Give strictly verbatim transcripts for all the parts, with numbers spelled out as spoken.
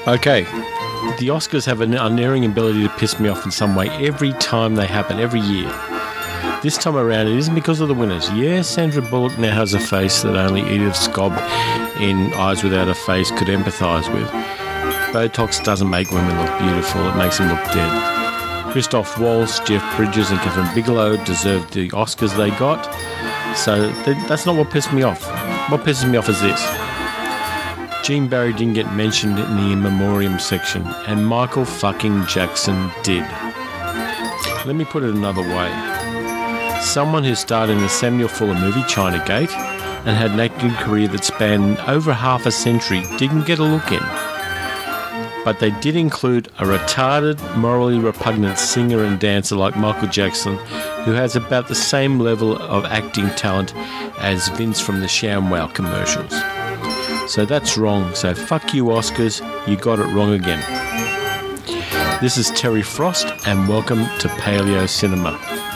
Okay, the Oscars have an unerring ability to piss me off in some way every time they happen, every year. This time around, it isn't because of the winners. Yes, Sandra Bullock now has a face that only Edith Scobb in Eyes Without a Face could empathise with. Botox doesn't make women look beautiful, it makes them look dead. Christoph Waltz, Jeff Bridges and Catherine Bigelow deserved the Oscars they got, so th- that's not what pissed me off. What pisses me off is this. Gene Barry didn't get mentioned in the in memoriam section, and Michael fucking Jackson did. Let me put it another way. Someone who starred in the Samuel Fuller movie China Gate and had an acting career that spanned over half a century didn't get a look in. But they did include a retarded, morally repugnant singer and dancer like Michael Jackson, who has about the same level of acting talent as Vince from the ShamWow commercials. So that's wrong. So fuck you, Oscars. You got it wrong again. This is Terry Frost, and welcome to Paleo Cinema.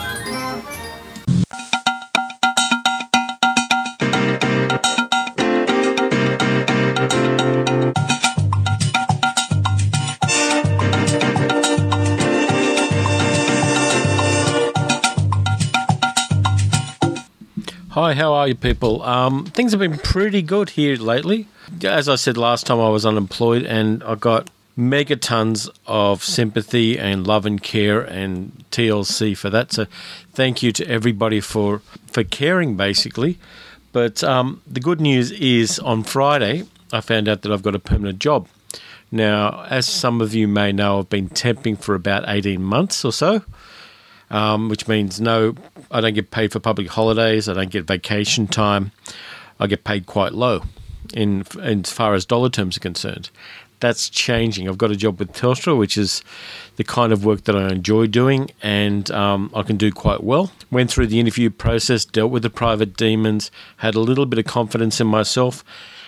Hi, how are you people? Um, things have been pretty good here lately. As I said last time, I was unemployed and I got megatons of sympathy and love and care and T L C for that. So thank you to everybody for, for caring, basically. But um, the good news is on Friday, I found out that I've got a permanent job. Now, as some of you may know, I've been temping for about eighteen months or so. Um, which means no, I don't get paid for public holidays, I don't get vacation time, I get paid quite low in, in as far as dollar terms are concerned. That's changing. I've got a job with Telstra, which is the kind of work that I enjoy doing, and um, I can do quite well. Went through the interview process, dealt with the private demons, had a little bit of confidence in myself,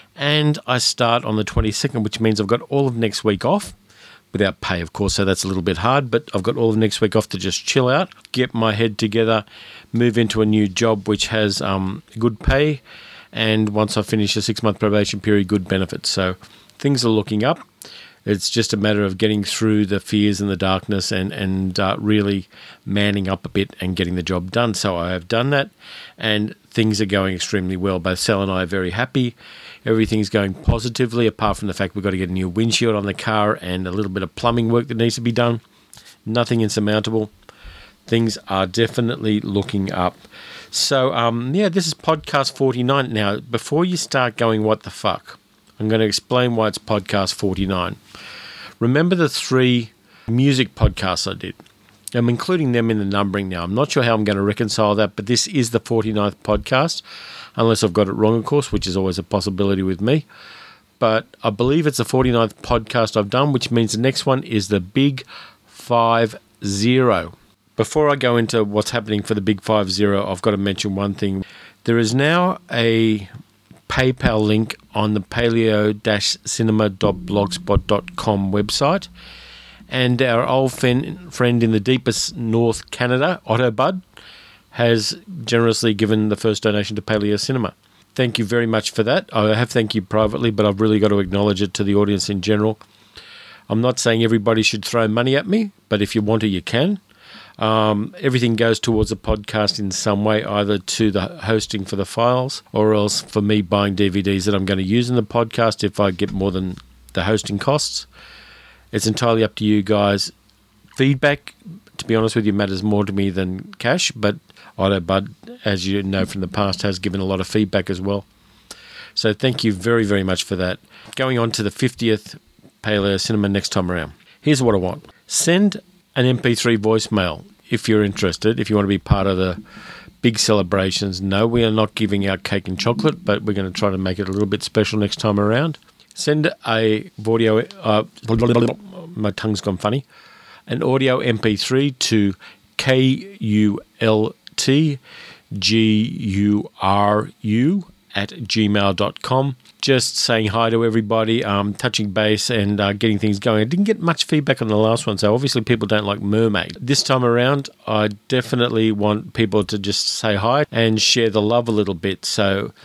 and I start on the twenty-second, which means I've got all of next week off. Without pay, of course, so that's a little bit hard, but I've got all of next week off to just chill out, get my head together, move into a new job which has um, good pay, and once I finish a six-month probation period, good benefits. So things are looking up. It's just a matter of getting through the fears and the darkness and, and uh, really manning up a bit and getting the job done. So I have done that, and things are going extremely well. Both Sal and I are very happy. Everything's going positively, apart from the fact we've got to get a new windshield on the car and a little bit of plumbing work that needs to be done. Nothing insurmountable. Things are definitely looking up. So, um, yeah, this is podcast forty-nine. Now, before you start going, what the fuck, I'm going to explain why it's podcast forty-nine. Remember the three music podcasts I did? I'm including them in the numbering now. I'm not sure how I'm going to reconcile that, but this is the forty-ninth podcast, unless I've got it wrong, of course, which is always a possibility with me. But I believe it's the forty-ninth podcast I've done, which means the next one is the Big Five Zero. Before I go into what's happening for the Big Five Zero, I've got to mention one thing. There is now a PayPal link on the paleo cinema dot blogspot dot com website. And our old friend in the deepest North Canada, Autobud, has generously given the first donation to Paleo Cinema. Thank you very much for that. I have thanked you privately, but I've really got to acknowledge it to the audience in general. I'm not saying everybody should throw money at me, but if you want to, you can. Um, everything goes towards the podcast in some way, either to the hosting for the files or else for me buying D V Ds that I'm going to use in the podcast if I get more than the hosting costs. It's entirely up to you guys. Feedback, to be honest with you, matters more to me than cash, but Autobud, as you know from the past, has given a lot of feedback as well. So thank you very, very much for that. Going on to the fiftieth Paleo Cinema next time around. Here's what I want. Send an M P three voicemail if you're interested, if you want to be part of the big celebrations. No, we are not giving out cake and chocolate, but we're going to try to make it a little bit special next time around. Send a audio, uh, my tongue's gone funny, an audio M P three to K U L T G U R U at gmail dot com. Just saying hi to everybody, um, touching base and uh, getting things going. I didn't get much feedback on the last one, so obviously people don't like Mermaid. This time around, I definitely want people to just say hi and share the love a little bit. So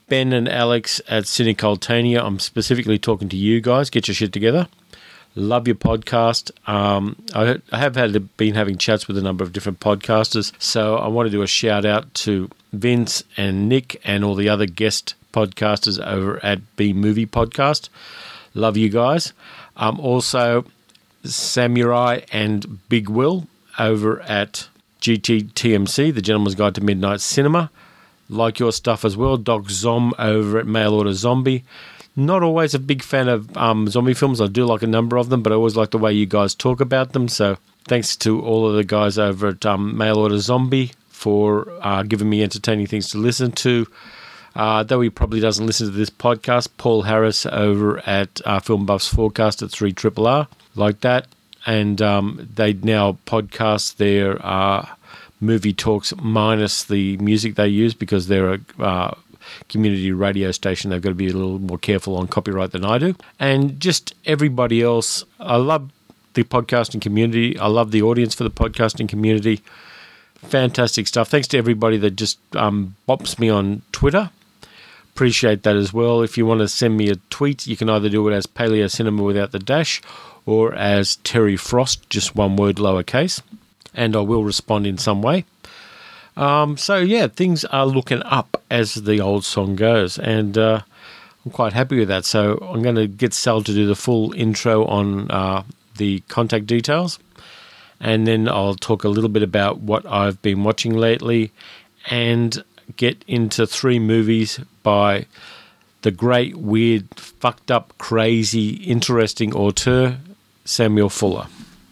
Ben and Alex at Cinecultania, I'm specifically talking to you guys. Get your shit together. Love your podcast. Um, I, I have had been having chats with a number of different podcasters, so I want to do a shout out to Vince and Nick and all the other guest podcasters over at B Movie Podcast. Love you guys. Um, also, Samurai and Big Will over at G T T M C, The Gentleman's Guide to Midnight Cinema. Like your stuff as well. Doc Zom over at Mail Order Zombie. Not always a big fan of um, zombie films. I do like a number of them, but I always like the way you guys talk about them. So thanks to all of the guys over at um, Mail Order Zombie for uh, giving me entertaining things to listen to. Uh, though he probably doesn't listen to this podcast, Paul Harris over at uh, Film Buffs Forecast at three R R R, like that. And um, they now podcast their uh, movie talks minus the music they use because they're a uh, community radio station. They've got to be a little more careful on copyright than I do. And just everybody else, I love the podcasting community. I love the audience for the podcasting community. Fantastic stuff. Thanks to everybody that just um, bops me on Twitter. Appreciate that as well. If you want to send me a tweet, you can either do it as Paleo Cinema without the dash or as Terry Frost, just one word lowercase, and I will respond in some way. Um, so, yeah, things are looking up, as the old song goes, and uh, I'm quite happy with that. So I'm going to get Sal to do the full intro on uh, the contact details, and then I'll talk a little bit about what I've been watching lately and get into three movies by the great, weird, fucked up, crazy, interesting auteur, Samuel Fuller.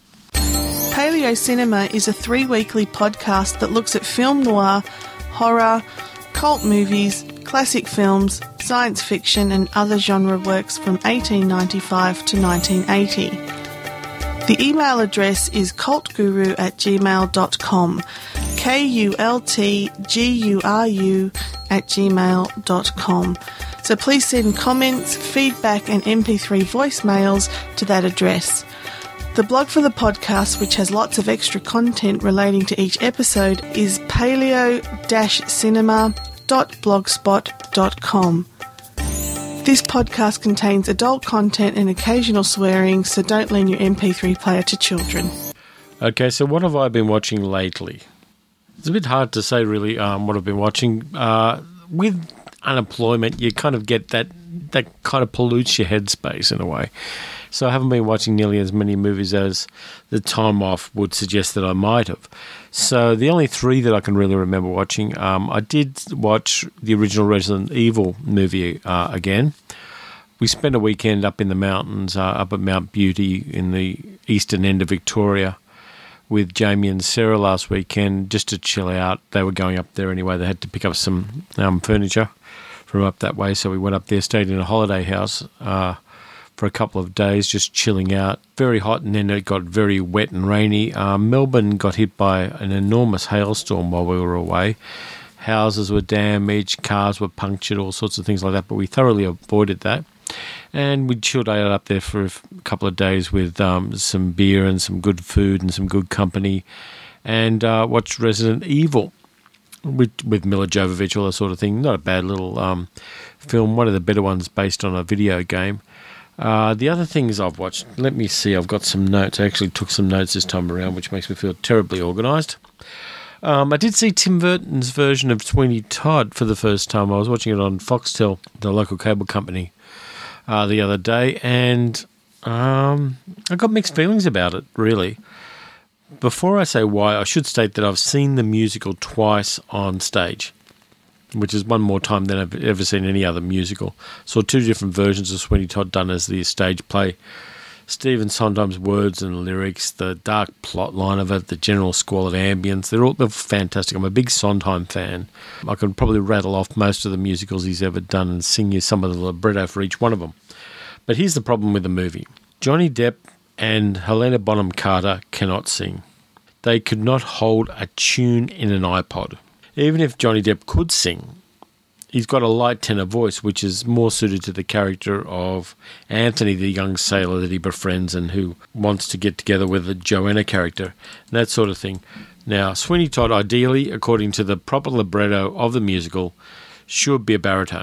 Paleo Cinema is a three-weekly podcast that looks at film noir, horror, cult movies, classic films, science fiction and other genre works from eighteen ninety-five to nineteen eighty. The email address is cultguru at gmail dot com, K U L T G U R U at gmail dot com. So please send comments, feedback and M P three voicemails to that address. The blog for the podcast, which has lots of extra content relating to each episode, is paleo cinema dot blogspot dot com. This podcast contains adult content and occasional swearing, so don't lend your M P three player to children. Okay, so what have I been watching lately? It's a bit hard to say, really, um, what I've been watching. Uh, with unemployment, you kind of get that, that kind of pollutes your headspace in a way. So I haven't been watching nearly as many movies as the time off would suggest that I might have. So the only three that I can really remember watching, um, I did watch the original Resident Evil movie uh, again. We spent a weekend up in the mountains, uh, up at Mount Beauty in the eastern end of Victoria with Jamie and Sarah last weekend just to chill out. They were going up there anyway. They had to pick up some um, furniture from up that way. So we went up there, stayed in a holiday house uh, for a couple of days, just chilling out. Very hot, and then it got very wet and rainy. Uh, Melbourne got hit by an enormous hailstorm while we were away. Houses were damaged, cars were punctured, all sorts of things like that, but we thoroughly avoided that. And we chilled out up there for a couple of days with um, some beer and some good food and some good company, and uh, watched Resident Evil with, with Mila Jovovich, all that sort of thing. Not a bad little um, film, one of the better ones based on a video game. Uh, the other things I've watched, let me see, I've got some notes. I actually took some notes this time around, which makes me feel terribly organised. Um, I did see Tim Burton's version of Sweeney Todd for the first time. I was watching it on Foxtel, the local cable company, uh, the other day, and um, I got mixed feelings about it, really. Before I say why, I should state that I've seen the musical twice on stage, which is one more time than I've ever seen any other musical. Saw two different versions of Sweeney Todd done as the stage play. Stephen Sondheim's words and lyrics, the dark plot line of it, the general squalid ambience, they're all they're fantastic. I'm a big Sondheim fan. I could probably rattle off most of the musicals he's ever done and sing you some of the libretto for each one of them. But here's the problem with the movie. Johnny Depp and Helena Bonham Carter cannot sing. They could not hold a tune in an iPod. Even if Johnny Depp could sing, he's got a light tenor voice, which is more suited to the character of Anthony, the young sailor that he befriends and who wants to get together with the Joanna character, and that sort of thing. Now, Sweeney Todd, ideally, according to the proper libretto of the musical, should be a baritone.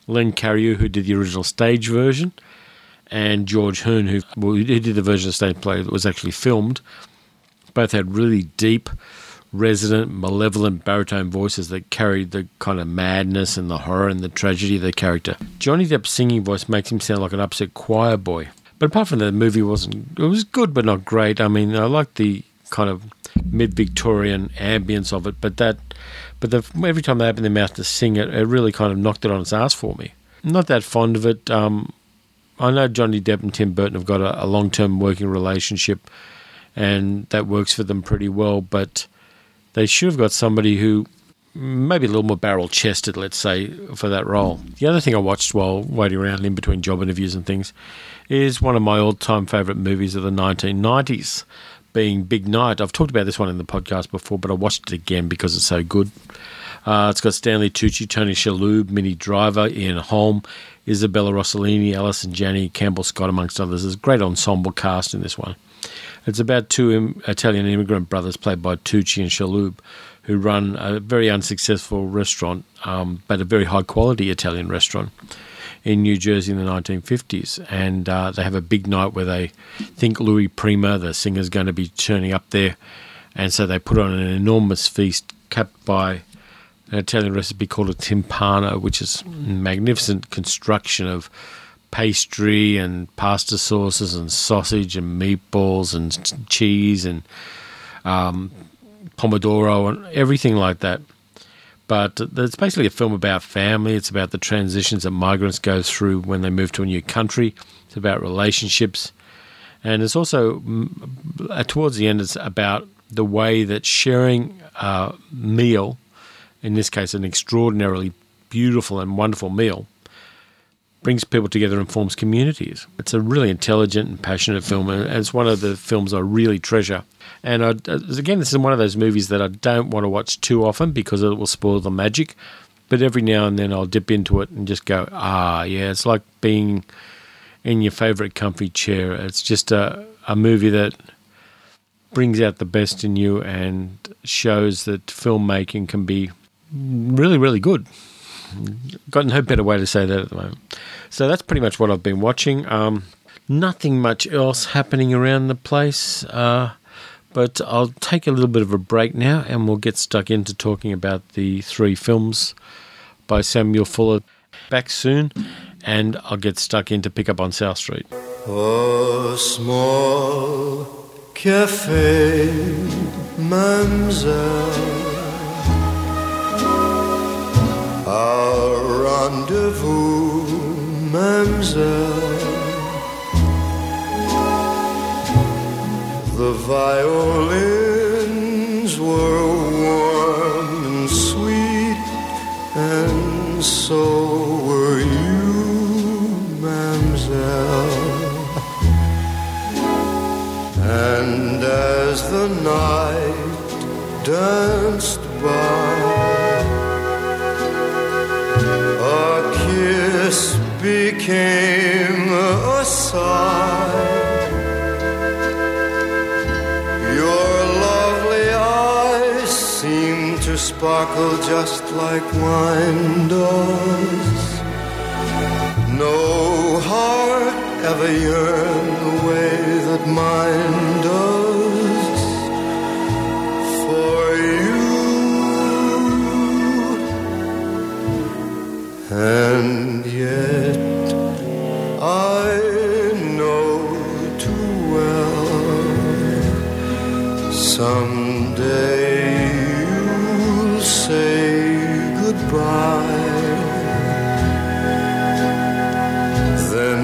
Len Carrier, who did the original stage version, and George Hearn, who, well, who did the version of stage play that was actually filmed. Both had really deep, resonant, malevolent baritone voices that carried the kind of madness and the horror and the tragedy of the character. Johnny Depp's singing voice makes him sound like an upset choir boy. But apart from that, the movie wasn't, it was good but not great. I mean, I liked the kind of mid-Victorian ambience of it, but that, but the, every time they opened their mouth to sing it, it really kind of knocked it on its ass for me. Not that fond of it. Um, I know Johnny Depp and Tim Burton have got a, a long-term working relationship, and that works for them pretty well, but they should have got somebody who maybe a little more barrel-chested, let's say, for that role. The other thing I watched while waiting around in between job interviews and things is one of my all-time favourite movies of the nineteen nineties, being Big Night. I've talked about this one in the podcast before, but I watched it again because it's so good. Uh, it's got Stanley Tucci, Tony Shalhoub, Minnie Driver, Ian Holm, Isabella Rossellini, Alison Janney, Campbell Scott, amongst others. There's a great ensemble cast in this one. It's about two im- Italian immigrant brothers played by Tucci and Shalhoub who run a very unsuccessful restaurant, um, but a very high-quality Italian restaurant in New Jersey in the nineteen fifties. And uh, they have a big night where they think Louis Prima, the singer, is going to be turning up there. And so they put on an enormous feast capped by an Italian recipe called a timpano, which is a magnificent construction of pastry and pasta sauces and sausage and meatballs and cheese and um, pomodoro and everything like that. But it's basically a film about family. It's about the transitions that migrants go through when they move to a new country. It's about relationships. And it's also, towards the end, it's about the way that sharing a meal, in this case an extraordinarily beautiful and wonderful meal, brings people together and forms communities. It's a really intelligent and passionate film, and it's one of the films I really treasure. And I, again, this is one of those movies that I don't want to watch too often because it will spoil the magic. But every now and then I'll dip into it and just go, ah, yeah, it's like being in your favourite comfy chair. It's just a, a movie that brings out the best in you and shows that filmmaking can be really, really good. Got no better way to say that at the moment. So that's pretty much what I've been watching. Um, nothing much else happening around the place. Uh, but I'll take a little bit of a break now and we'll get stuck into talking about the three films by Samuel Fuller. Back soon, and I'll get stuck in to Pick Up on South Street. A small cafe, mademoiselle, our rendezvous, mademoiselle. The violins were warm and sweet, and so were you, mademoiselle. And as the night danced by, a kiss became a sigh. Your lovely eyes seemed to sparkle just like wine does. No heart ever yearned the way that mine does for you. And yet I know too well someday you'll say goodbye. Then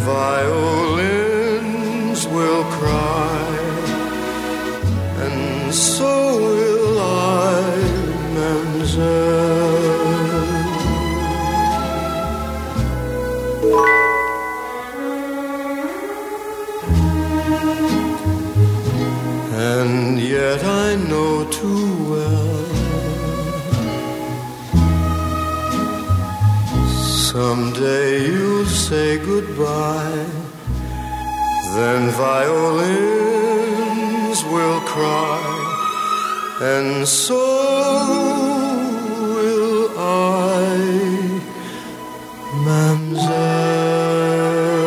violins will cry, and so will I, mademoiselle. And yet I know too well someday you'll say goodbye. Then violins will cry, and so will I, heaven's end.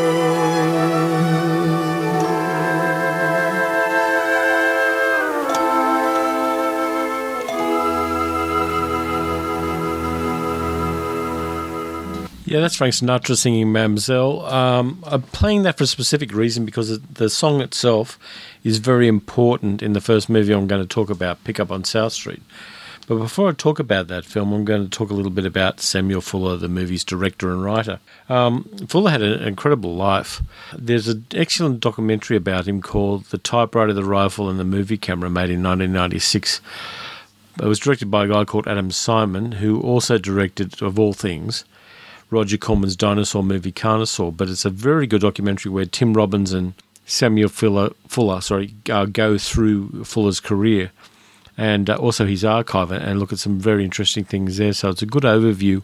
Yeah, that's Frank Sinatra singing Mademoiselle. Um, I'm playing that for a specific reason because the song itself is very important in the first movie I'm going to talk about, Pickup on South Street. But before I talk about that film, I'm going to talk a little bit about Samuel Fuller, the movie's director and writer. Um, Fuller had an incredible life. There's an excellent documentary about him called The Typewriter, the Rifle and the Movie Camera, made in nineteen ninety-six. It was directed by a guy called Adam Simon, who also directed, of all things, Roger Corman's dinosaur movie Carnosaur. But it's a very good documentary where Tim Robbins and Samuel Fuller, Fuller sorry, uh, go through Fuller's career and uh, also his archive and look at some very interesting things there. So it's a good overview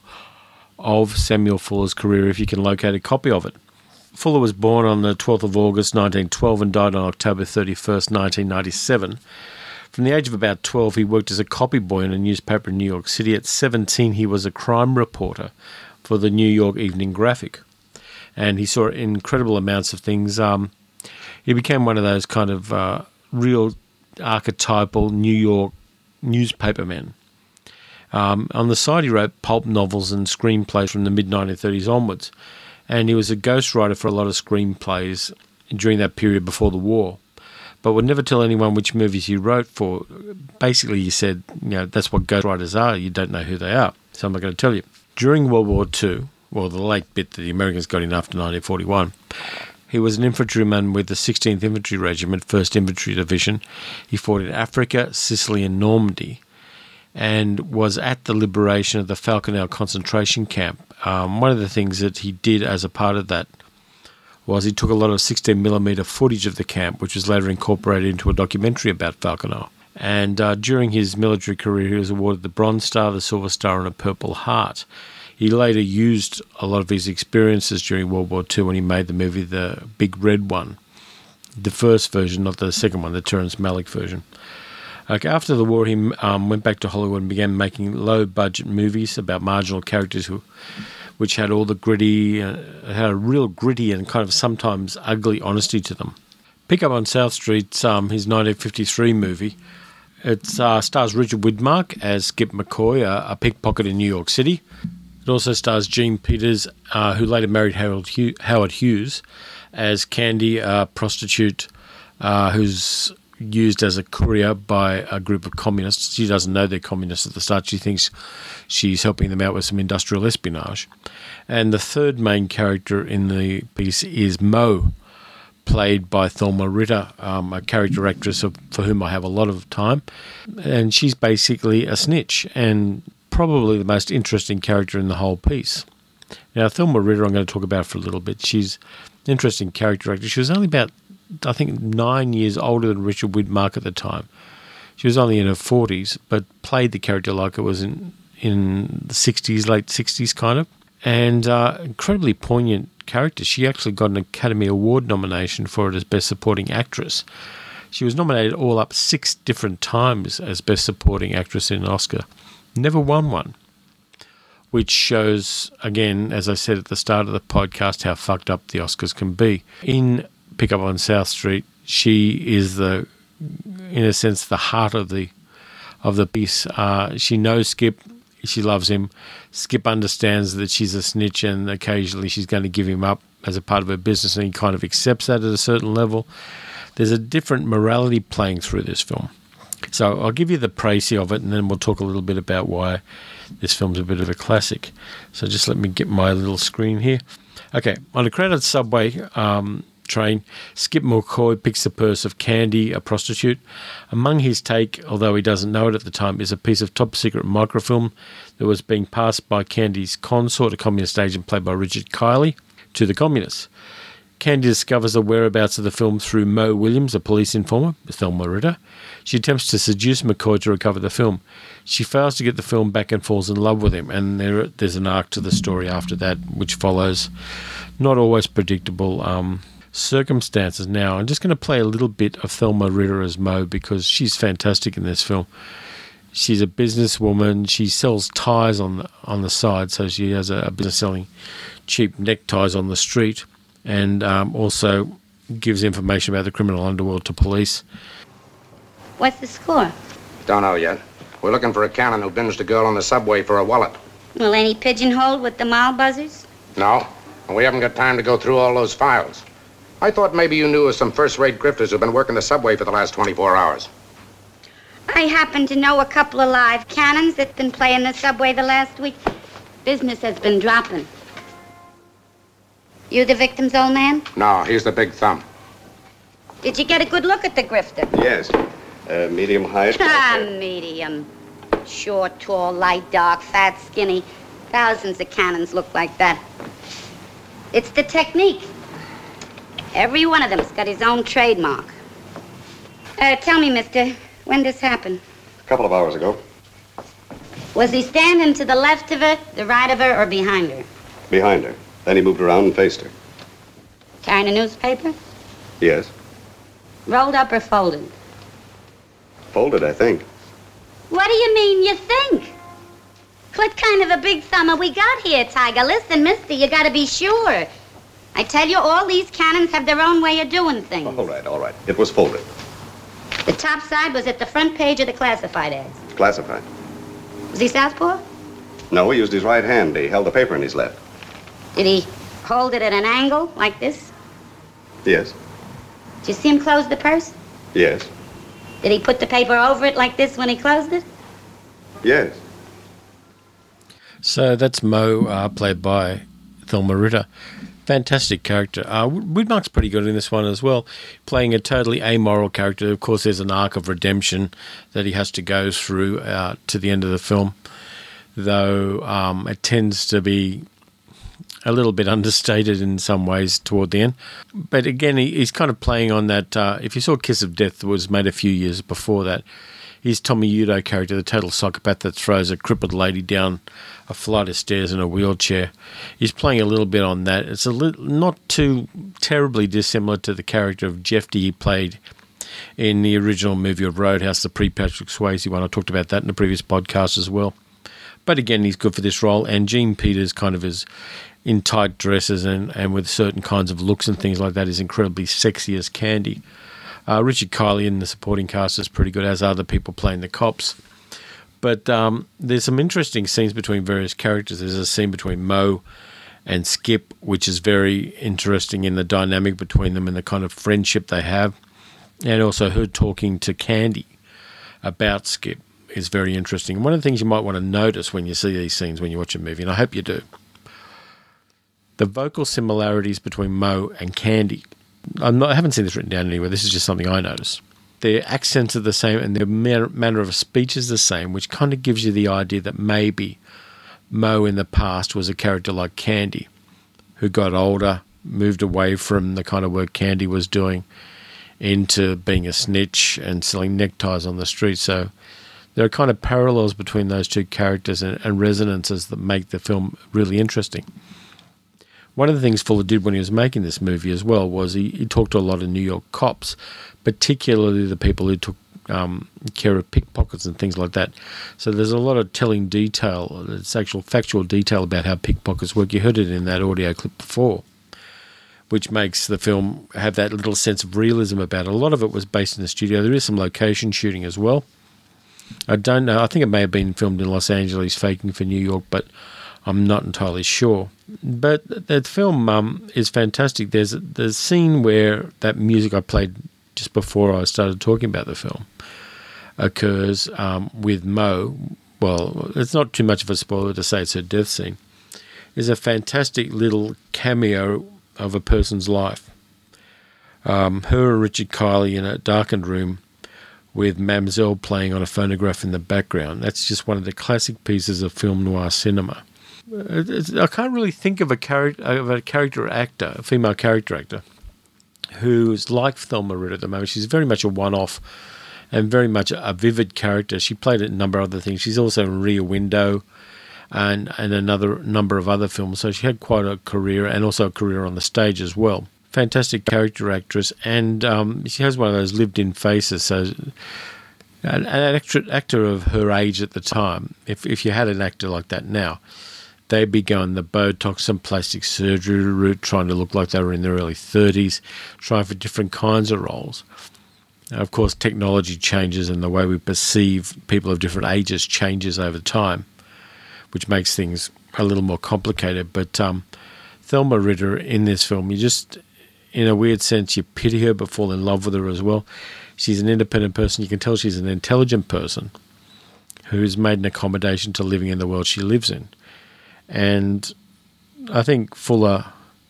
of Samuel Fuller's career if you can locate a copy of it. Fuller was born on the twelfth of August nineteen twelve and died on October thirty-first, nineteen ninety-seven. From the age of about twelve, he worked as a copy boy in a newspaper in New York City. At seventeen, he was a crime reporter for the New York Evening Graphic. And he saw incredible amounts of things. Um, he became one of those kind of uh, real archetypal New York newspaper men. Um, on the side, he wrote pulp novels and screenplays from the mid nineteen thirties onwards. And he was a ghostwriter for a lot of screenplays during that period before the war, but would never tell anyone which movies he wrote for. Basically, he said, you know, that's what ghostwriters are. You don't know who they are, so I'm not going to tell you. During World War Two, well, the late bit that the Americans got in after nineteen forty-one, he was an infantryman with the sixteenth Infantry Regiment, first Infantry Division. He fought in Africa, Sicily and Normandy, and was at the liberation of the Falconel concentration camp. Um, one of the things that he did as a part of that was he took a lot of sixteen millimeter footage of the camp, which was later incorporated into a documentary about Falconel. And uh, during his military career, he was awarded the Bronze Star, the Silver Star, and a Purple Heart. He later used a lot of his experiences during World War Two when he made the movie The Big Red One, the first version, not the second one, the Terrence Malick version. Okay, after the war, he um, went back to Hollywood and began making low-budget movies about marginal characters who, which had all the gritty, uh, had a real gritty and kind of sometimes ugly honesty to them. Pickup on South Street, um, his nineteen fifty-three movie. It uh, stars Richard Widmark as Skip McCoy, a, a pickpocket in New York City. It also stars Jean Peters, uh, who later married Harold Hugh- Howard Hughes, as Candy, a prostitute uh, who's used as a courier by a group of communists. She doesn't know they're communists at the start. She thinks she's helping them out with some industrial espionage. And the third main character in the piece is Mo, played by Thelma Ritter, um, a character actress of, for whom I have a lot of time. And she's basically a snitch and probably the most interesting character in the whole piece. Now, Thelma Ritter I'm going to talk about for a little bit. She's an interesting character actor. She was only about, I think, nine years older than Richard Widmark at the time. She was only in her forties, but played the character like it was in, in the sixties, late sixties kind of. And uh, incredibly poignant character. She actually got an Academy Award nomination for it as Best Supporting Actress. She was nominated all up six different times as Best Supporting Actress in an Oscar. Never won one, which shows, again, as I said at the start of the podcast, how fucked up the Oscars can be. In Pickup on South Street, she is the, in a sense, the heart of the of the piece. Uh, she knows Skip. She loves him. Skip understands that she's a snitch and occasionally she's going to give him up as a part of her business, and he kind of accepts that at a certain level. There's a different morality playing through this film. So I'll give you the précis of it and then we'll talk a little bit about why this film's a bit of a classic. So just let me get my little screen here. Okay, on a crowded subway um, train, Skip McCoy picks the purse of Candy, a prostitute. Among his take, although he doesn't know it at the time, is a piece of top-secret microfilm that was being passed by Candy's consort, a communist agent played by Richard Kiley, to the communists. Candy discovers the whereabouts of the film through Mo Williams, a police informer, Thelma Ritter. She attempts to seduce McCoy to recover the film. She fails to get the film back and falls in love with him, and there, there's an arc to the story after that, which follows not always predictable um, circumstances. Now, I'm just going to play a little bit of Thelma Ritter as Mo because she's fantastic in this film. She's a businesswoman. She sells ties on the, on the side, so she has a, a business selling cheap neckties on the street, and um, also gives information about the criminal underworld to police. What's the score? Don't know yet. We're looking for a cannon who binged a girl on the subway for a wallet. Well, ain't he pigeonholed with the mall buzzers? No, and we haven't got time to go through all those files. I thought maybe you knew of some first-rate grifters who've been working the subway for the last twenty-four hours. I happen to know a couple of live cannons that's been playing the subway the last week. Business has been dropping. You the victim's old man? No, he's the big thumb. Did you get a good look at the grifter? Yes. Uh, medium height. Ah, medium. Short, tall, light, dark, fat, skinny. Thousands of cannons look like that. It's the technique. Every one of them's got his own trademark. Uh, tell me, mister, when this happened? A couple of hours ago. Was he standing to the left of her, the right of her, or behind her? Behind her. Then he moved around and faced her. Carrying a newspaper? Yes. Rolled up or folded? Folded, I think. What do you mean, you think? What kind of a big thumb have we got here, Tiger? Listen, mister, you gotta be sure. I tell you, all these cannons have their own way of doing things. Oh, all right, all right. It was folded. The top side was at the front page of the classified ads. Classified. Was he southpaw? No, he used his right hand. He held the paper in his left. Did he hold it at an angle, like this? Yes. Did you see him close the purse? Yes. Did he put the paper over it like this when he closed it? Yes. So that's Mo, uh, played by Thelma Ritter. Fantastic character. Uh, Widmark's pretty good in this one as well, playing a totally amoral character. Of course, there's an arc of redemption that he has to go through uh, to the end of the film, though um, it tends to be a little bit understated in some ways toward the end. But again, he, he's kind of playing on that. Uh, if you saw Kiss of Death, it was made a few years before that. He's Tommy Udo character, the total psychopath that throws a crippled lady down a flight of stairs in a wheelchair. He's playing a little bit on that. It's a little, not too terribly dissimilar to the character of Jeffy he played in the original movie of Roadhouse, the pre-Patrick Swayze one. I talked about that in the previous podcast as well. But again, he's good for this role. And Gene Peters kind of is in tight dresses and, and with certain kinds of looks and things like that is incredibly sexy as Candy. Uh, Richard Kiley in the supporting cast is pretty good, as are the people playing the cops. But um, there's some interesting scenes between various characters. There's a scene between Mo and Skip, which is very interesting in the dynamic between them and the kind of friendship they have. And also her talking to Candy about Skip is very interesting. One of the things you might want to notice when you see these scenes when you watch a movie, and I hope you do, the vocal similarities between Mo and Candy. I'm not, I haven't seen this written down anywhere. This is just something I noticed. Their accents are the same and their manner of speech is the same, which kind of gives you the idea that maybe Mo in the past was a character like Candy, who got older, moved away from the kind of work Candy was doing into being a snitch and selling neckties on the street. So there are kind of parallels between those two characters and, and resonances that make the film really interesting. One of the things Fuller did when he was making this movie as well was he, he talked to a lot of New York cops, particularly the people who took um, care of pickpockets and things like that. So there's a lot of telling detail, it's actual factual detail about how pickpockets work. You heard it in that audio clip before, which makes the film have that little sense of realism about it. A lot of it was based in the studio. There is some location shooting as well. I don't know. I think it may have been filmed in Los Angeles, faking for New York, but I'm not entirely sure. But the film um, is fantastic. There's a, a scene where that music I played just before I started talking about the film occurs um, with Mo. Well, it's not too much of a spoiler to say it's her death scene. It's a fantastic little cameo of a person's life. Um, her and Richard Kiley in a darkened room with Mamselle playing on a phonograph in the background. That's just one of the classic pieces of film noir cinema. It's, I can't really think of a character, of a character actor, a female character actor, who's like Thelma Ritter at the moment. She's very much a one-off and very much a, a vivid character. She played a number of other things. She's also in Rear Window and, and another number of other films. So she had quite a career and also a career on the stage as well. Fantastic character actress, and um, she has one of those lived-in faces. So an, an actor, actor of her age at the time, if if you had an actor like that now, they'd be going the Botox and plastic surgery route, trying to look like they were in their early thirties, trying for different kinds of roles. Now, of course, technology changes and the way we perceive people of different ages changes over time, which makes things a little more complicated. But um, Thelma Ritter in this film, you just, in a weird sense, you pity her but fall in love with her as well. She's an independent person. You can tell she's an intelligent person who's made an accommodation to living in the world she lives in. And I think Fuller,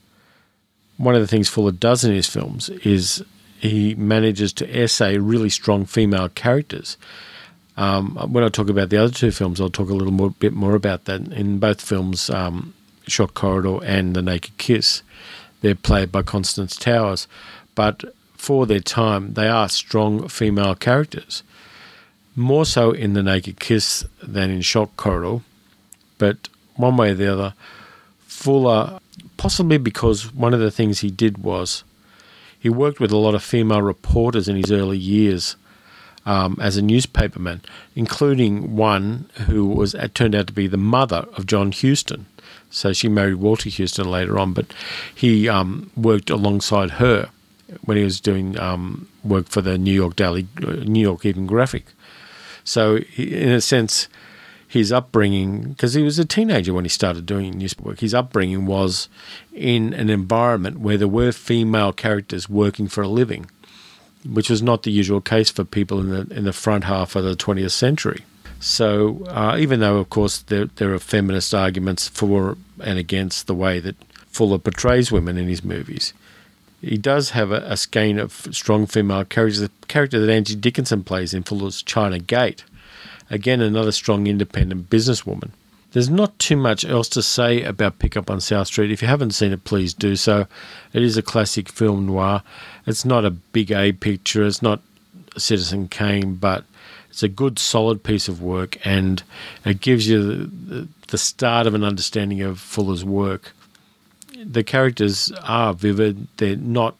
one of the things Fuller does in his films is he manages to essay really strong female characters. Um, when I talk about the other two films, I'll talk a little more, bit more about that. In both films, um, Shock Corridor and The Naked Kiss, they're played by Constance Towers. But for their time, they are strong female characters. More so in The Naked Kiss than in Shock Corridor. But one way or the other, Fuller, possibly because one of the things he did was he worked with a lot of female reporters in his early years um, as a newspaperman, including one who was turned out to be the mother of John Huston. So she married Walter Huston later on, but he um, worked alongside her when he was doing um, work for the New York Daily, New York Evening Graphic. So he, in a sense, his upbringing, because he was a teenager when he started doing newspaper work, his upbringing was in an environment where there were female characters working for a living, which was not the usual case for people in the in the front half of the twentieth century. So uh, even though, of course, there, there are feminist arguments for and against the way that Fuller portrays women in his movies, he does have a, a skein of strong female characters. The character that Angie Dickinson plays in Fuller's China Gate, again, another strong independent businesswoman. There's not too much else to say about Pickup on South Street. If you haven't seen it, please do so. It is a classic film noir. It's not a big A picture. It's not Citizen Kane, but it's a good, solid piece of work, and it gives you the, the start of an understanding of Fuller's work. The characters are vivid. They're not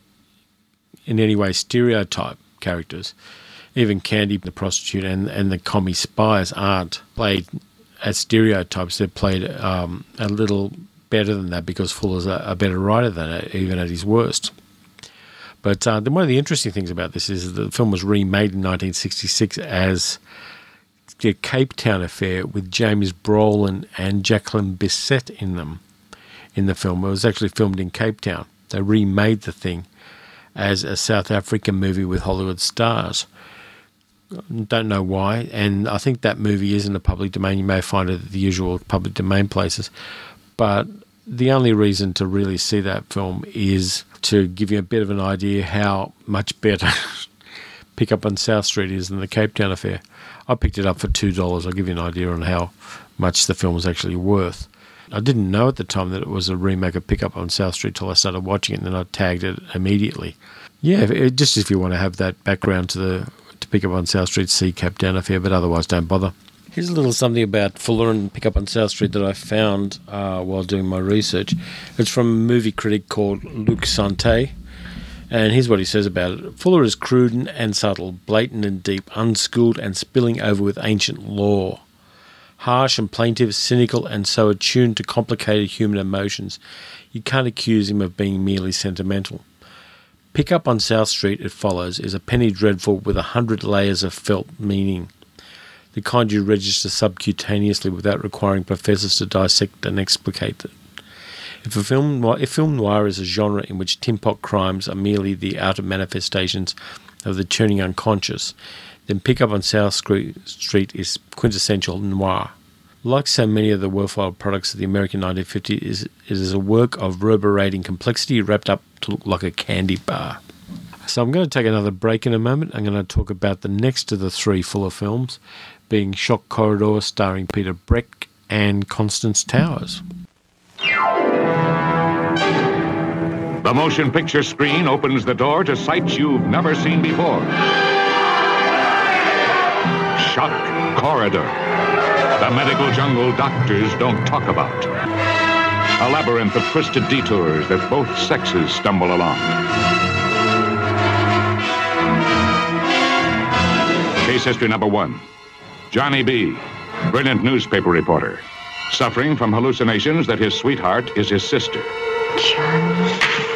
in any way stereotype characters. Even Candy, the prostitute, and, and the commie spies aren't played as stereotypes. They're played um, a little better than that because Fuller's a, a better writer than it, even at his worst. But uh, one of the interesting things about this is that the film was remade in nineteen sixty-six as the Cape Town Affair with James Brolin and Jacqueline Bisset in them in the film. It was actually filmed in Cape Town. They remade the thing as a South African movie with Hollywood stars. Don't know why, and I think that movie is in the public domain. You may find it at the usual public domain places, but the only reason to really see that film is to give you a bit of an idea how much better Pickup on South Street is than the Cape Town Affair. I picked it up for two dollars. I'll give you an idea on how much the film was actually worth. I didn't know at the time that it was a remake of Pickup on South Street till I started watching it, and then I tagged it immediately. Yeah, it, just if you want to have that background to the to Pick Up on South Street, see Cape Town Affair, but otherwise don't bother. Here's a little something about Fuller and Pick Up on South Street that I found uh, while doing my research. It's from a movie critic called Luc Sante, and here's what he says about it. Fuller is crude and subtle, blatant and deep, unschooled and spilling over with ancient lore. Harsh and plaintive, cynical and so attuned to complicated human emotions, you can't accuse him of being merely sentimental. Pick Up on South Street, it follows, is a penny dreadful with a hundred layers of felt meaning, the kind you register subcutaneously without requiring professors to dissect and explicate it. If a film noir, if film noir is a genre in which tin pot crimes are merely the outer manifestations of the churning unconscious, then Pick Up on South Street is quintessential noir. Like so many of the worthwhile products of the American nineteen fifties, it is a work of reverberating complexity wrapped up to look like a candy bar. So I'm going to take another break in a moment. I'm going to talk about the next of the three Fuller films, being Shock Corridor, starring Peter Breck and Constance Towers. The motion picture screen opens the door to sights you've never seen before. Shock Corridor. The medical jungle doctors don't talk about. A labyrinth of twisted detours that both sexes stumble along. Case history number one. Johnny B., brilliant newspaper reporter. suffering from hallucinations that his sweetheart is his sister. Johnny.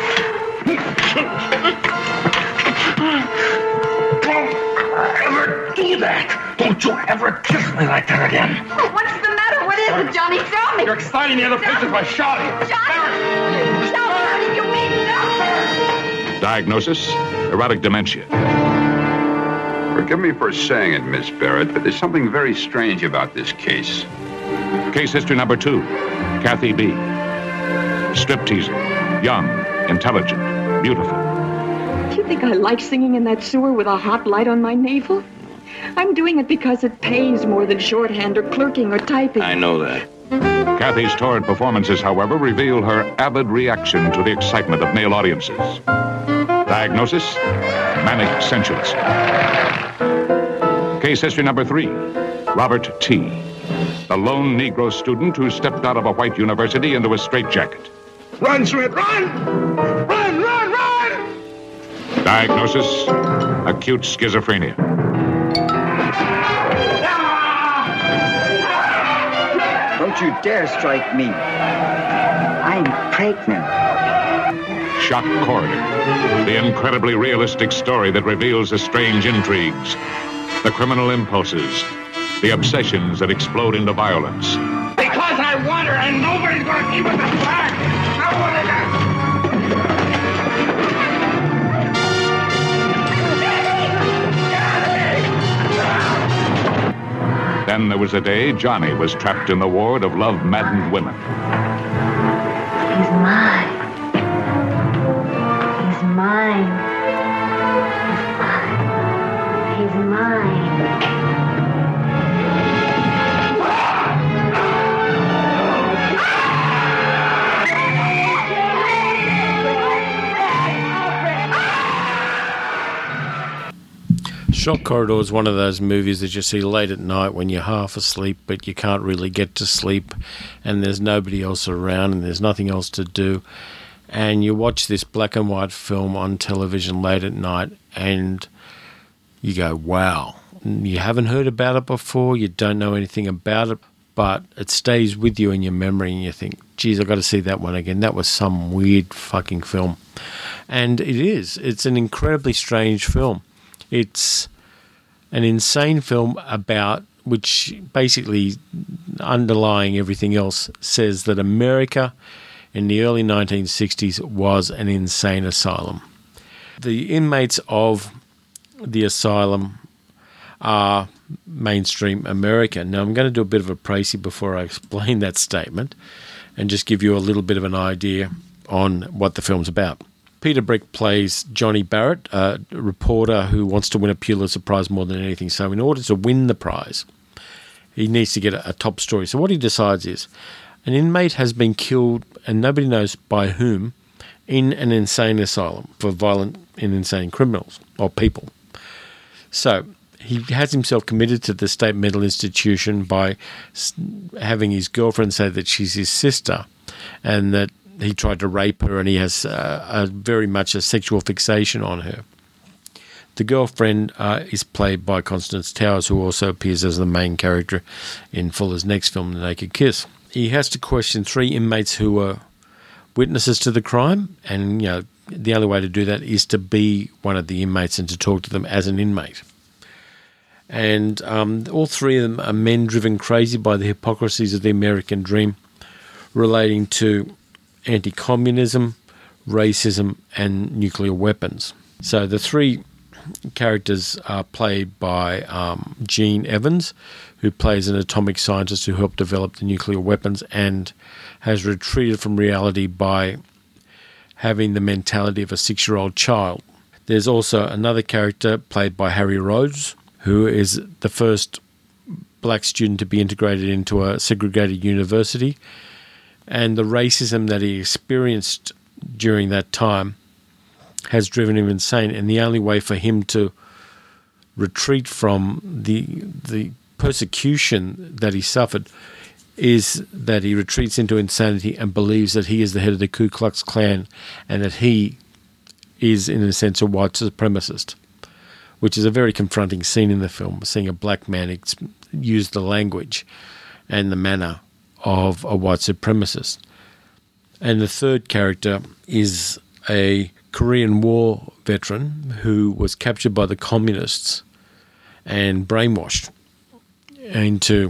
Don't ever do that. Don't you ever kiss me like that again. Oh, what's the matter? What is it, Johnny? Tell me. You're exciting the other patients by shouting. Johnny! No, Johnny, you mean no. Diagnosis, erotic dementia. Forgive me for saying it, Miss Barrett, but there's something very strange about this case. Case history number two, Kathy B. Stripteaser, young, intelligent, beautiful. Do you think I like singing in that sewer with a hot light on my navel? I'm doing it because it pays more than shorthand or clerking or typing. I know that. Kathy's torrid performances, however, reveal her avid reaction to the excitement of male audiences. Diagnosis, manic sensualist. Case history number three, Robert T., the lone Negro student who stepped out of a white university into a straitjacket. Run, Sweet, run! Run, run, run! Diagnosis, acute schizophrenia. Don't you dare strike me. I'm pregnant. Shock Corridor, the incredibly realistic story that reveals the strange intrigues, the criminal impulses, the obsessions that explode into violence. Because I want her, and nobody's going to keep us back. I want her. Then there was a day Johnny was trapped in the ward of love-maddened women. He's mine. He's mine. He's mine. He's mine. Shock Corridor is one of those movies that you see late at night when you're half asleep, but you can't really get to sleep, and there's nobody else around, and there's nothing else to do. And you watch this black and white film on television late at night, and you go, wow. You haven't heard about it before, you don't know anything about it, but it stays with you in your memory, and you think, geez, I've got to see that one again. That was some weird fucking film. And it is. It's an incredibly strange film. It's an insane film about, which basically, underlying everything else, says that America in the early nineteen sixties was an insane asylum. The inmates of the asylum are mainstream America. Now, I'm going to do a bit of a précis before I explain that statement and just give you a little bit of an idea on what the film's about. Peter Brick plays Johnny Barrett, a reporter who wants to win a Pulitzer Prize more than anything. So in order to win the prize, he needs to get a, a top story. So what he decides is an inmate has been killed, and nobody knows by whom, in an insane asylum for violent and insane criminals or people. So he has himself committed to the state mental institution by having his girlfriend say that she's his sister and that he tried to rape her, and he has uh, a very much a sexual fixation on her. The girlfriend uh, is played by Constance Towers, who also appears as the main character in Fuller's next film, The Naked Kiss. He has to question three inmates who were witnesses to the crime, and you know the only way to do that is to be one of the inmates and to talk to them as an inmate. And um, all three of them are men driven crazy by the hypocrisies of the American dream relating to anti-communism, racism, and nuclear weapons. So the three characters are played by um, Gene Evans, who plays an atomic scientist who helped develop the nuclear weapons and has retreated from reality by having the mentality of a six-year-old child. There's also another character played by Harry Rhodes, who is the first black student to be integrated into a segregated university, and the racism that he experienced during that time has driven him insane. And the only way for him to retreat from the the persecution that he suffered is that he retreats into insanity and believes that he is the head of the Ku Klux Klan and that he is, in a sense, a white supremacist, which is a very confronting scene in the film, seeing a black man ex- use the language and the manner of a white supremacist. And the third character is a Korean War veteran who was captured by the communists and brainwashed into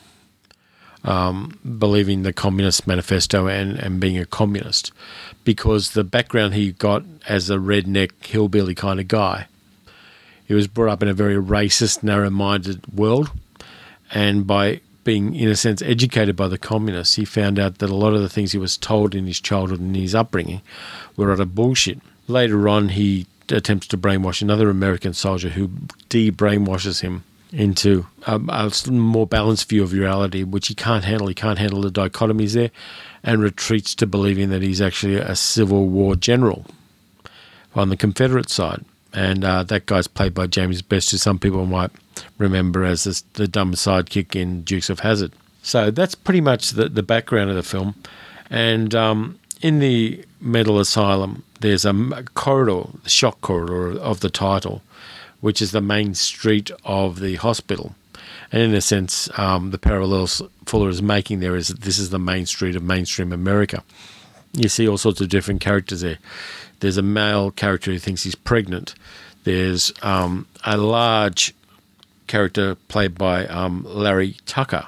um, believing the Communist Manifesto and, and being a communist, because the background he got as a redneck hillbilly kind of guy, he was brought up in a very racist, narrow-minded world, and by being, in a sense, educated by the communists, he found out that a lot of the things he was told in his childhood and his upbringing were utter bullshit. Later on, he attempts to brainwash another American soldier who de-brainwashes him into a, a more balanced view of reality, which he can't handle. He can't handle the dichotomies there, and retreats to believing that he's actually a Civil War general on the Confederate side. And uh, that guy's played by James Best, who some people might remember as this, the dumb sidekick in Dukes of Hazzard. So that's pretty much the, the background of the film. And um, in the mental asylum, there's a corridor, the shock corridor of the title, which is the main street of the hospital. And in a sense, um, the parallels Fuller is making there is that this is the main street of mainstream America. You see all sorts of different characters there. There's a male character who thinks he's pregnant. There's um, a large character played by um, Larry Tucker,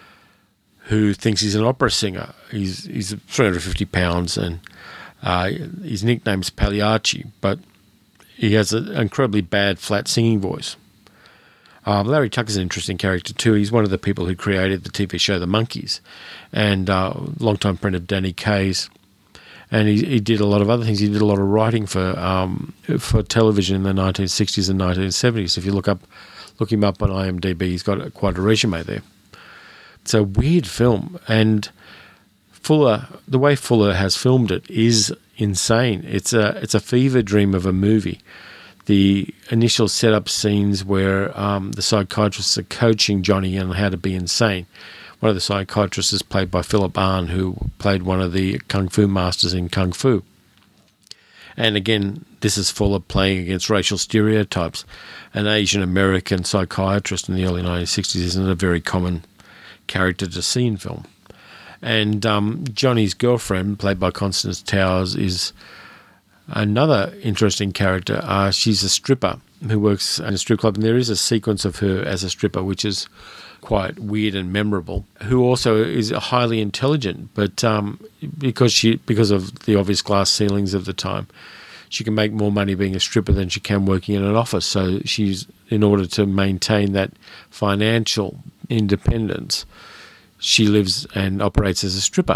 who thinks he's an opera singer. He's he's three hundred fifty pounds, and uh, his nickname's Pagliacci, but he has an incredibly bad flat singing voice. Uh, Larry Tucker's an interesting character too. He's one of the people who created the T V show The Monkees, and uh, longtime friend of Danny Kaye's. And he, he did a lot of other things. He did a lot of writing for um, for television in the nineteen sixties and nineteen seventies. If you look up, look him up on I M D B, he's got a, quite a resume there. It's a weird film, and Fuller, the way Fuller has filmed it is insane. It's a it's a fever dream of a movie. The initial setup scenes where um, the psychiatrists are coaching Johnny on how to be insane. One of the psychiatrists is played by Philip Ahn, who played one of the Kung Fu masters in Kung Fu. And again, this is Fuller playing against racial stereotypes. An Asian American psychiatrist in the early nineteen sixties isn't a very common character to see in film. And um, Johnny's girlfriend, played by Constance Towers, is another interesting character. Uh, she's a stripper who works in a strip club, and there is a sequence of her as a stripper which is quite weird and memorable, who also is highly intelligent, but um, because she because of the obvious glass ceilings of the time, she can make more money being a stripper than she can working in an office. So she's, in order to maintain that financial independence, she lives and operates as a stripper.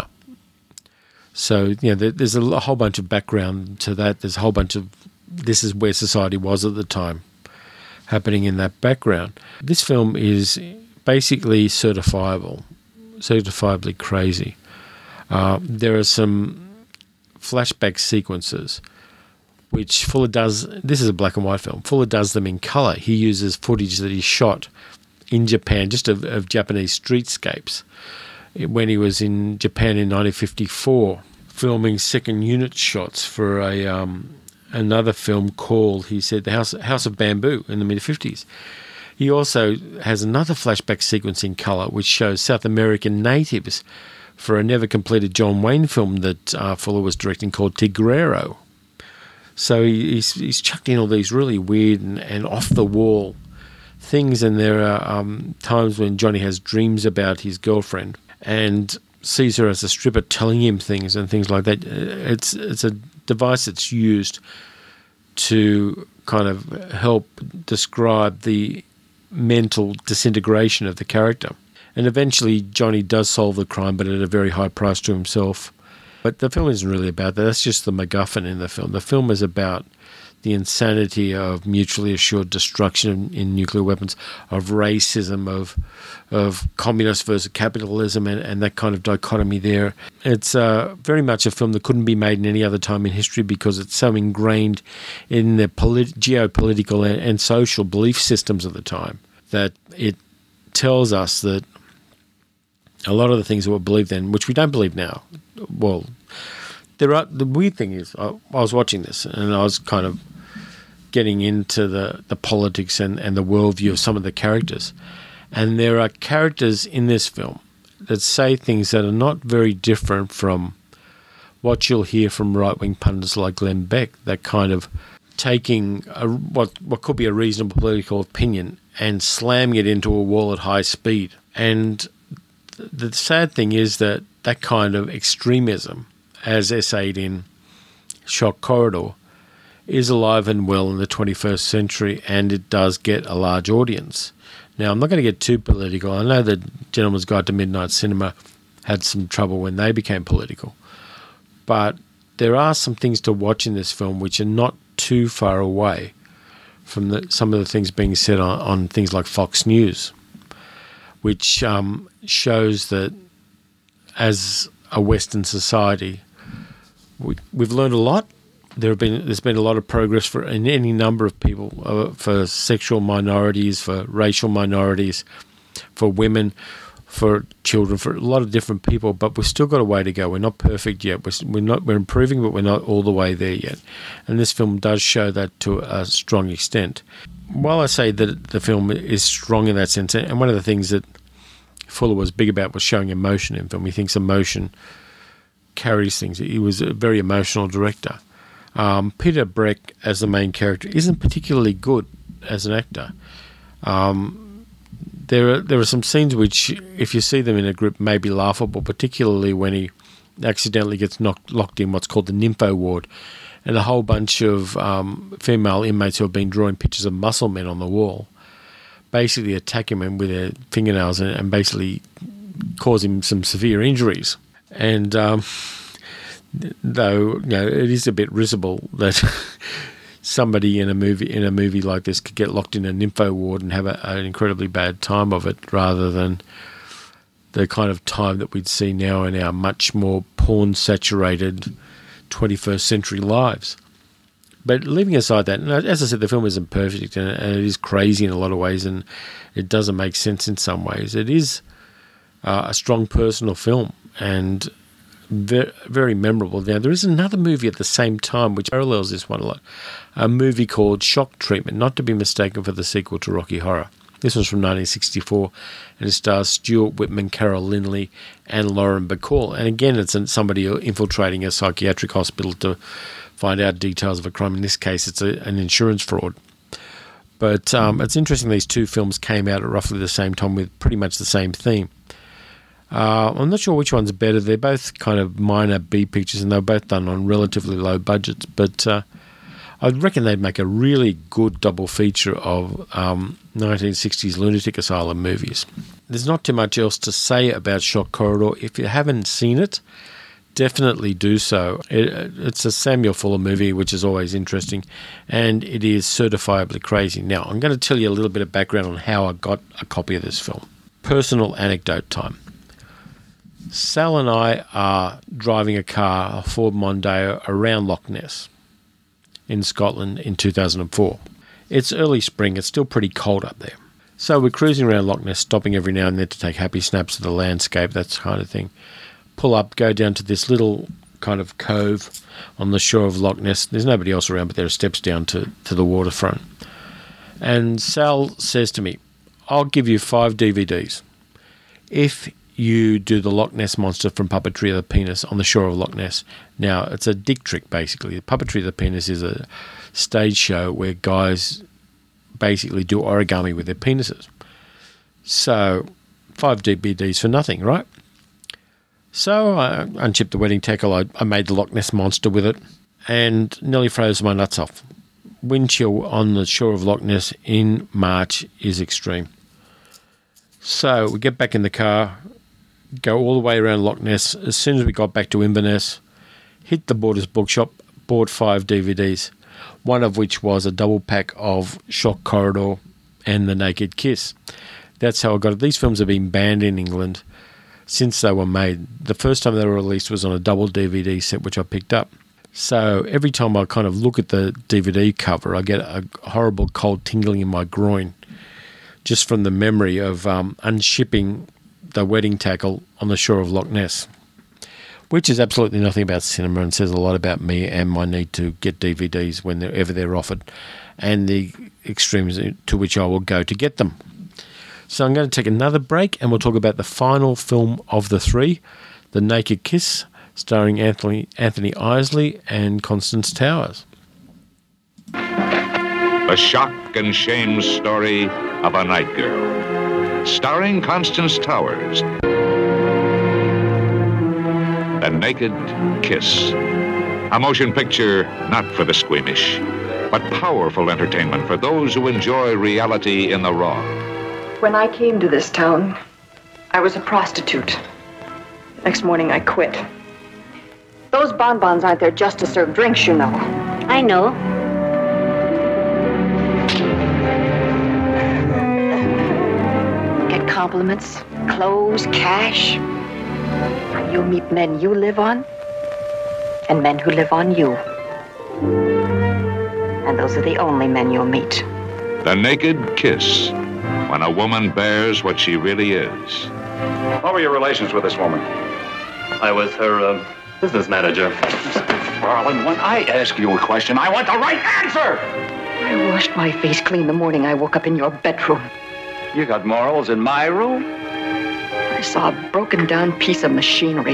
So, you know, there's a whole bunch of background to that. There's a whole bunch of, this is where society was at the time, happening in that background. This film is basically certifiable, certifiably crazy. Uh, there are some flashback sequences which Fuller does. This is a black and white film. Fuller does them in colour. He uses footage that he shot in Japan, just of, of Japanese streetscapes, when he was in Japan in nineteen fifty-four, filming second unit shots for a um, another film called, he said, The House, House of Bamboo in the mid-fifties. He also has another flashback sequence in colour which shows South American natives for a never-completed John Wayne film that uh, Fuller was directing called Tigrero. So he's, he's chucked in all these really weird and, and off-the-wall things, and there are um, times when Johnny has dreams about his girlfriend and sees her as a stripper telling him things and things like that. It's, it's a device that's used to kind of help describe the mental disintegration of the character. And eventually Johnny does solve the crime, but at a very high price to himself. But the film isn't really about that. That's just the MacGuffin in the film. The film is about the insanity of mutually assured destruction in nuclear weapons, of racism, of of communist versus capitalism, and, and that kind of dichotomy there. It's uh, very much a film that couldn't be made in any other time in history because it's so ingrained in the polit- geopolitical and, and social belief systems of the time that it tells us that a lot of the things that were believed then, which we don't believe now, well, there are, the weird thing is, I, I was watching this and I was kind of getting into the, the politics and, and the worldview of some of the characters. And there are characters in this film that say things that are not very different from what you'll hear from right-wing pundits like Glenn Beck, that kind of taking a, what what could be a reasonable political opinion and slamming it into a wall at high speed. And th- the sad thing is that that kind of extremism, as essayed in Shock Corridor, is alive and well in the twenty-first century, and it does get a large audience. Now, I'm not going to get too political. I know that Gentleman's Guide to Midnight Cinema had some trouble when they became political. But there are some things to watch in this film which are not too far away from the, some of the things being said on, on things like Fox News, which um, shows that as a Western society, we, we've learned a lot. There have been there's been a lot of progress for in any number of people, uh, for sexual minorities, for racial minorities, for women, for children, for a lot of different people. But we've still got a way to go. We're not perfect yet. We're we're not we're improving, but we're not all the way there yet. And this film does show that to a strong extent. While I say that the film is strong in that sense, and one of the things that Fuller was big about was showing emotion in film. He thinks emotion carries things. He was a very emotional director. Um, Peter Breck, as the main character, isn't particularly good as an actor. Um, there are there are some scenes which, if you see them in a group, may be laughable, particularly when he accidentally gets knocked, locked in what's called the nympho ward, and a whole bunch of um, female inmates who have been drawing pictures of muscle men on the wall basically attack him with their fingernails and, and basically cause him some severe injuries. And um, though, you know, it is a bit risible that somebody in a movie in a movie like this could get locked in a nympho ward and have a, an incredibly bad time of it, rather than the kind of time that we'd see now in our much more porn-saturated twenty-first century lives. But leaving aside that, and as I said, the film isn't perfect, and it is crazy in a lot of ways, and it doesn't make sense in some ways. It is uh, a strong personal film, and very, very memorable. Now, there is another movie at the same time which parallels this one a lot, a movie called Shock Treatment, not to be mistaken for the sequel to Rocky Horror. This was from nineteen sixty-four, and it stars Stuart Whitman, Carol Lindley, and Lauren Bacall. And again, it's somebody infiltrating a psychiatric hospital to find out details of a crime. In this case, it's a, an insurance fraud. But um, it's interesting these two films came out at roughly the same time with pretty much the same theme. Uh, I'm not sure which one's better. They're both kind of minor B pictures, and they're both done on relatively low budgets. But uh, I reckon they'd make a really good double feature of um, nineteen sixties lunatic asylum movies. There's not too much else to say about Shock Corridor. If you haven't seen it, definitely do so. It, it's a Samuel Fuller movie, which is always interesting, and it is certifiably crazy. Now, I'm going to tell you a little bit of background on how I got a copy of this film. Personal anecdote time. Sal and I are driving a car, a Ford Mondeo, around Loch Ness in Scotland in two thousand four. It's early spring. It's still pretty cold up there. So we're cruising around Loch Ness, stopping every now and then to take happy snaps of the landscape, that kind of thing. Pull up, go down to this little kind of cove on the shore of Loch Ness. There's nobody else around, but there are steps down to, to the waterfront. And Sal says to me, I'll give you five D V Ds if you do the Loch Ness Monster from Puppetry of the Penis on the shore of Loch Ness. Now, it's a dick trick, basically. Puppetry of the Penis is a stage show where guys basically do origami with their penises. So, five D V Ds for nothing, right? So, I unchipped the wedding tackle. I, I made the Loch Ness Monster with it and nearly froze my nuts off. Wind chill on the shore of Loch Ness in March is extreme. So, we get back in the car, go all the way around Loch Ness. As soon as we got back to Inverness, hit the Borders bookshop, bought five D V Ds, one of which was a double pack of Shock Corridor and The Naked Kiss. That's how I got it. These films have been banned in England since they were made. The first time they were released was on a double D V D set, which I picked up. So every time I kind of look at the D V D cover, I get a horrible cold tingling in my groin just from the memory of um, unshipping the wedding tackle on the shore of Loch Ness, which is absolutely nothing about cinema and says a lot about me and my need to get D V Ds whenever they're offered and the extremes to which I will go to get them. So I'm going to take another break and we'll talk about the final film of the three, The Naked Kiss, starring Anthony, Anthony Isley and Constance Towers. The shock and shame story of a night girl, starring Constance Towers. The Naked Kiss. A motion picture not for the squeamish, but powerful entertainment for those who enjoy reality in the raw. When I came to this town, I was a prostitute. Next morning, I quit. Those bonbons aren't there just to serve drinks, you know. I know. Get compliments, clothes, cash. You meet men you live on, and men who live on you. And those are the only men you'll meet. The Naked Kiss, when a woman bears what she really is. What were your relations with this woman? I was her uh, business manager. Darling, when I ask you a question, I want the right answer! I washed my face clean the morning I woke up in your bedroom. You got morals in my room? I saw a broken down piece of machinery.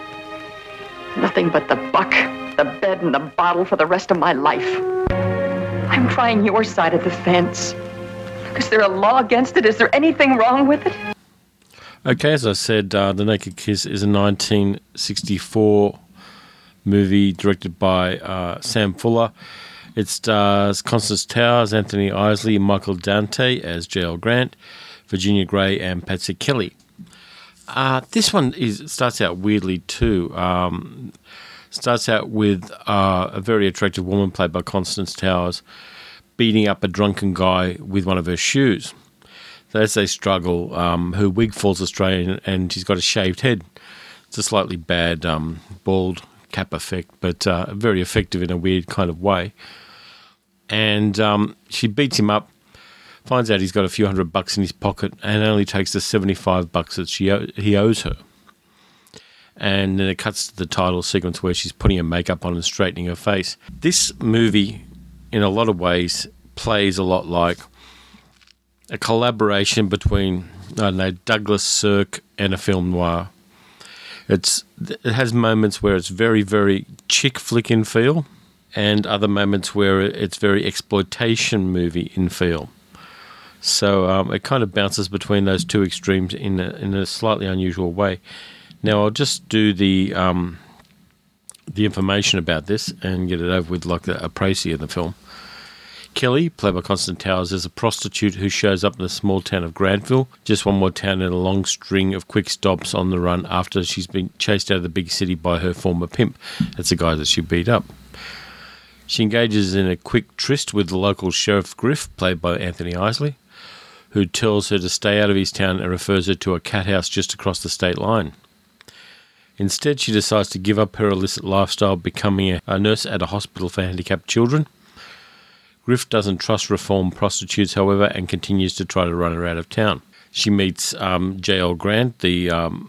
Nothing but the buck, the bed, and the bottle for the rest of my life. I'm trying your side of the fence. Is there a law against it? Is there anything wrong with it? Okay, as I said, uh, The Naked Kiss is a nineteen sixty-four movie directed by uh, Sam Fuller. It stars Constance Towers, Anthony Isley, Michael Dante as J L Grant, Virginia Gray, and Patsy Kelly. Uh, this one is starts out weirdly too. Um, starts out with uh, a very attractive woman played by Constance Towers beating up a drunken guy with one of her shoes. So as they struggle, um, her wig falls astray and, and she's got a shaved head. It's a slightly bad um, bald cap effect, but uh, very effective in a weird kind of way. And um, she beats him up, finds out he's got a few hundred bucks in his pocket, and only takes the seventy-five bucks that she he owes her. And then it cuts to the title sequence where she's putting her makeup on and straightening her face. This movie, in a lot of ways, plays a lot like a collaboration between, I don't know, Douglas Sirk and a film noir. It's it has moments where it's very, very chick flick in feel, and other moments where it's very exploitation movie in feel. So um, it kind of bounces between those two extremes in a, in a slightly unusual way. Now I'll just do the um, the information about this and get it over with, like the, a précis of the film. Kelly, played by Constance Towers, is a prostitute who shows up in the small town of Grantville, just one more town in a long string of quick stops on the run after she's been chased out of the big city by her former pimp. That's the guy that she beat up. She engages in a quick tryst with the local Sheriff Griff, played by Anthony Isley, who tells her to stay out of his town and refers her to a cat house just across the state line. Instead, she decides to give up her illicit lifestyle, becoming a, a nurse at a hospital for handicapped children. Griff doesn't trust reformed prostitutes, however, and continues to try to run her out of town. She meets um, J L Grant, the um,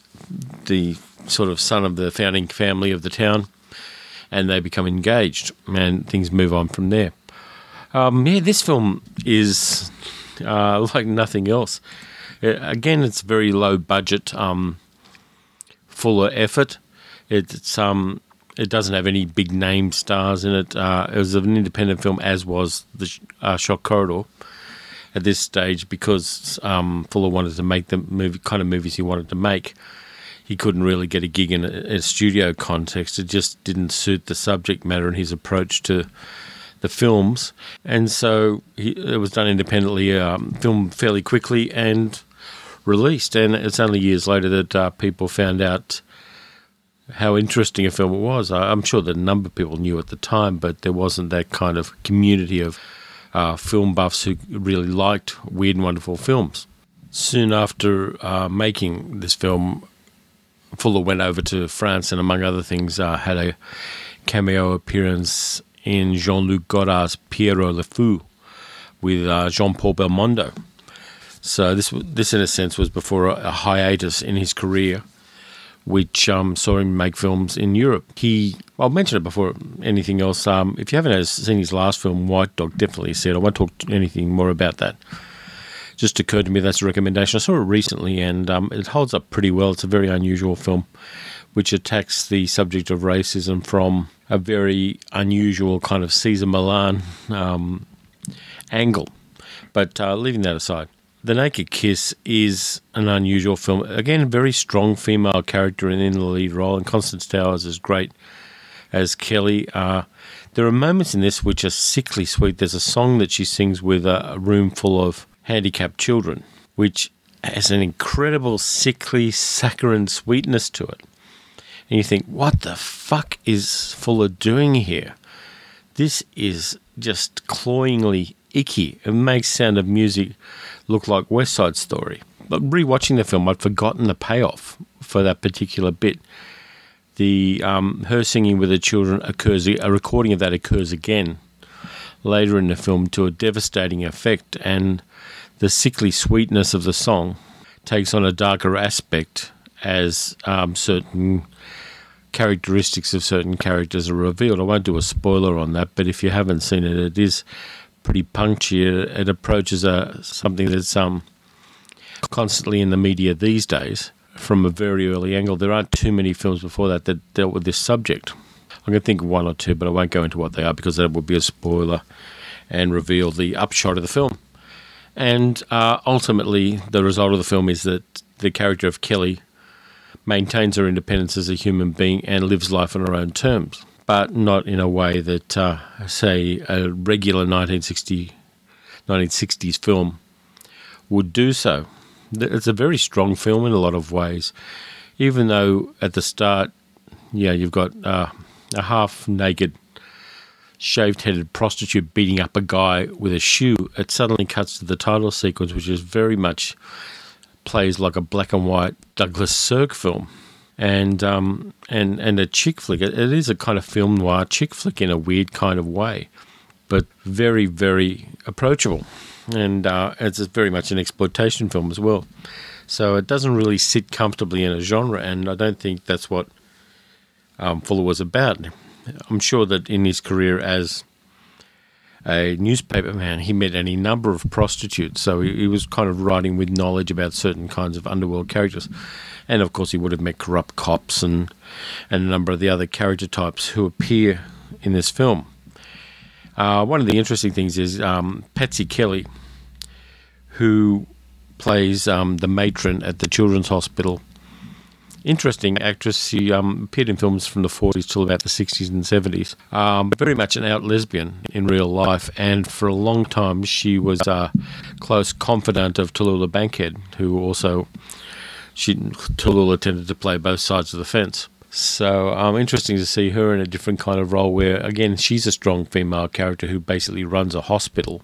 the sort of son of the founding family of the town, and they become engaged, and things move on from there. Um, yeah, this film is uh, like nothing else. It, again, it's very low budget, um, full of effort. It, it's um. It doesn't have any big name stars in it. Uh, it was an independent film, as was the uh, Shock Corridor at this stage, because um, Fuller wanted to make the movie kind of movies he wanted to make. He couldn't really get a gig in a, a studio context. It just didn't suit the subject matter and his approach to the films. And so he, it was done independently, um, filmed fairly quickly and released. And it's only years later that uh, people found out how interesting a film it was. I'm sure that a number of people knew at the time, but there wasn't that kind of community of uh, film buffs who really liked weird and wonderful films. Soon after uh, making this film, Fuller went over to France and, among other things, uh, had a cameo appearance in Jean-Luc Godard's Pierrot le Fou with uh, Jean-Paul Belmondo. So this, this, in a sense, was before a, a hiatus in his career, which um, saw him make films in Europe. He, I'll mention it before anything else. Um, if you haven't seen his last film, White Dog, definitely see it. I won't talk anything more about that. just occurred to me that's a recommendation. I saw it recently, and um, it holds up pretty well. It's a very unusual film, which attacks the subject of racism from a very unusual kind of Cesar Millan um, angle. But uh, leaving that aside, The Naked Kiss is an unusual film. Again, a very strong female character in, in the lead role, and Constance Towers is great as Kelly. Uh, there are moments in this which are sickly sweet. There's a song that she sings with a, a room full of handicapped children, which has an incredible sickly, saccharine sweetness to it. And you think, what the fuck is Fuller doing here? This is just cloyingly icky. It makes Sound of Music look like West Side Story. But rewatching the film, I'd forgotten the payoff for that particular bit. The um, her singing with the children occurs, a recording of that occurs again later in the film to a devastating effect, and the sickly sweetness of the song takes on a darker aspect as um, certain characteristics of certain characters are revealed. I won't do a spoiler on that, but if you haven't seen it, it is pretty punchy. It, it approaches a, something that's um, constantly in the media these days from a very early angle. There aren't too many films before that that dealt with this subject. I'm going to think of one or two, but I won't go into what they are because that would be a spoiler and reveal the upshot of the film. And uh, ultimately, the result of the film is that the character of Kelly maintains her independence as a human being and lives life on her own terms, but not in a way that, uh, say, a regular nineteen sixty, nineteen sixties film would do so. It's a very strong film in a lot of ways, even though at the start, yeah, you've got uh, a half-naked, shaved-headed prostitute beating up a guy with a shoe. It suddenly cuts to the title sequence, which is very much plays like a black and white Douglas Sirk film, and um, and and a chick flick. It, it is a kind of film noir chick flick in a weird kind of way, but very very approachable, and uh, it's very much an exploitation film as well. So it doesn't really sit comfortably in a genre, and I don't think that's what um, Fuller was about. I'm sure that in his career as a newspaper man, he met any number of prostitutes, so he, he was kind of writing with knowledge about certain kinds of underworld characters. And of course he would have met corrupt cops and, and a number of the other character types who appear in this film. Uh, one of the interesting things is um, Patsy Kelly, who plays um, the matron at the children's hospital. Interesting actress. She um, appeared in films from the forties till about the sixties and seventies. Um, very much an out lesbian in real life, and for a long time she was a close confidant of Tallulah Bankhead, who also she Tallulah tended to play both sides of the fence. So um, interesting to see her in a different kind of role where, again, she's a strong female character who basically runs a hospital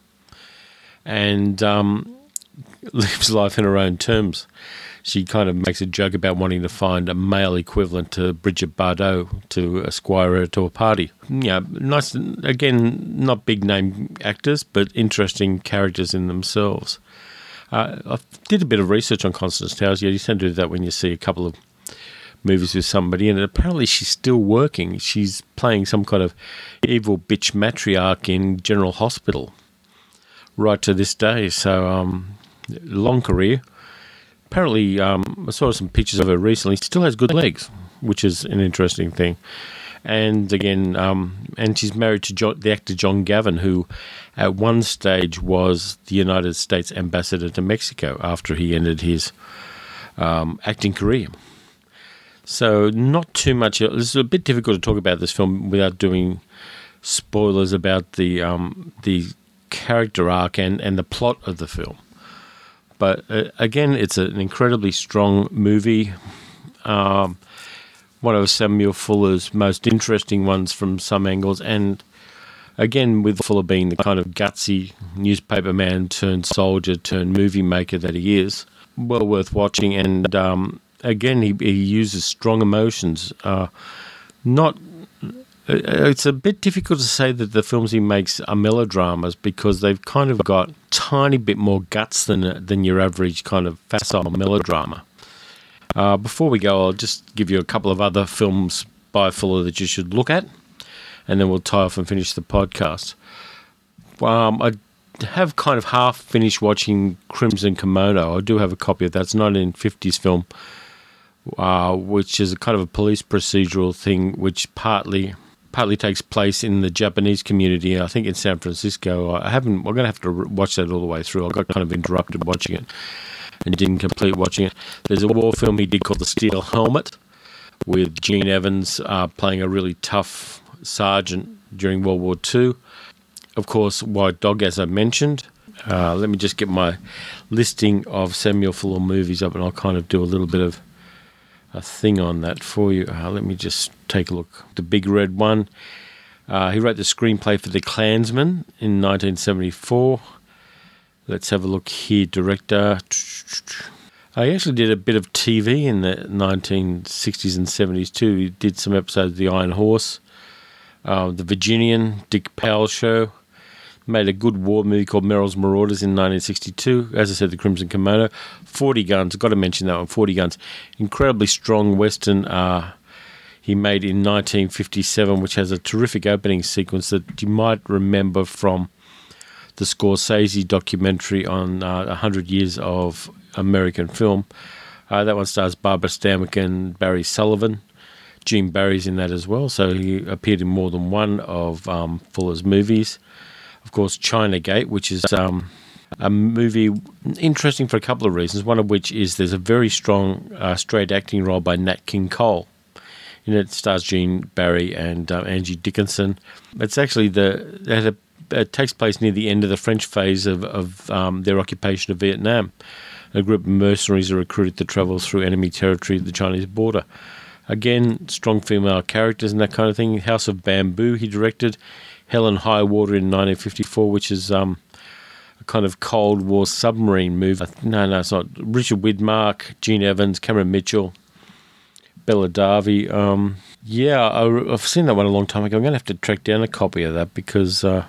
and um, lives life in her own terms. She kind of makes a joke about wanting to find a male equivalent to Bridget Bardot to esquire her to a party. Yeah, nice. Again, not big name actors, but interesting characters in themselves. Uh, I did a bit of research on Constance Towers. Yeah, you tend to do that when you see a couple of movies with somebody, and apparently she's still working. She's playing some kind of evil bitch matriarch in General Hospital right to this day. So, um, long career. Apparently, um, I saw some pictures of her recently. She still has good legs, which is an interesting thing. And again, um, and she's married to John, the actor John Gavin, who at one stage was the United States ambassador to Mexico after he ended his um, acting career. So not too much. It's a bit difficult to talk about this film without doing spoilers about the um, the character arc and, and the plot of the film. But uh, again, it's an incredibly strong movie. Um, one of Samuel Fuller's most interesting ones from some angles. And again, with Fuller being the kind of gutsy newspaper man turned soldier turned movie maker that he is, well worth watching. And um, again, he, he uses strong emotions. Uh, not... It's a bit difficult to say that the films he makes are melodramas because they've kind of got a tiny bit more guts than than your average kind of facile melodrama. Uh, before we go, I'll just give you a couple of other films by Fuller that you should look at, and then we'll tie off and finish the podcast. Um, I have kind of half finished watching Crimson Kimono. I do have a copy of that. It's a nineteen fifties film, uh, which is a kind of a police procedural thing, which partly partly takes place in the Japanese community, I think in San Francisco. I haven't. I'm going to have to watch that all the way through. I got kind of interrupted watching it and didn't complete watching it. There's a war film he did called The Steel Helmet, with Gene Evans uh, playing a really tough sergeant during World War Two. Of course, White Dog, as I mentioned. Uh, let me just get my listing of Samuel Fuller movies up, and I'll kind of do a little bit of a thing on that for you. Uh, let me just take a look. The Big Red One. Uh, he wrote the screenplay for The Klansman in nineteen seventy-four. Let's have a look here. Director. Uh, he actually did a bit of T V in the nineteen sixties and seventies too. He did some episodes of The Iron Horse, uh, The Virginian, Dick Powell Show. Made a good war movie called Merrill's Marauders in nineteen sixty-two. As I said, The Crimson Kimono. forty Guns. Got to mention that one. forty Guns. Incredibly strong Western uh, he made in nineteen fifty-seven, which has a terrific opening sequence that you might remember from the Scorsese documentary on uh, one hundred years of American film. Uh, that one stars Barbara Stanwyck and Barry Sullivan. Gene Barry's in that as well, so he appeared in more than one of um, Fuller's movies. Of course, China Gate, which is um, a movie interesting for a couple of reasons, one of which is there's a very strong uh, straight acting role by Nat King Cole. In it stars Gene Barry and uh, Angie Dickinson. It's actually the it, had a, it takes place near the end of the French phase of, of um, their occupation of Vietnam. A group of mercenaries are recruited to travel through enemy territory at the Chinese border. Again, strong female characters and that kind of thing. House of Bamboo he directed. Hell and High Water in nineteen fifty-four, which is um, a kind of Cold War submarine movie. No, no, it's not. Richard Widmark, Gene Evans, Cameron Mitchell, Bella Davy. Um, yeah, I, I've seen that one a long time ago. I'm going to have to track down a copy of that because uh,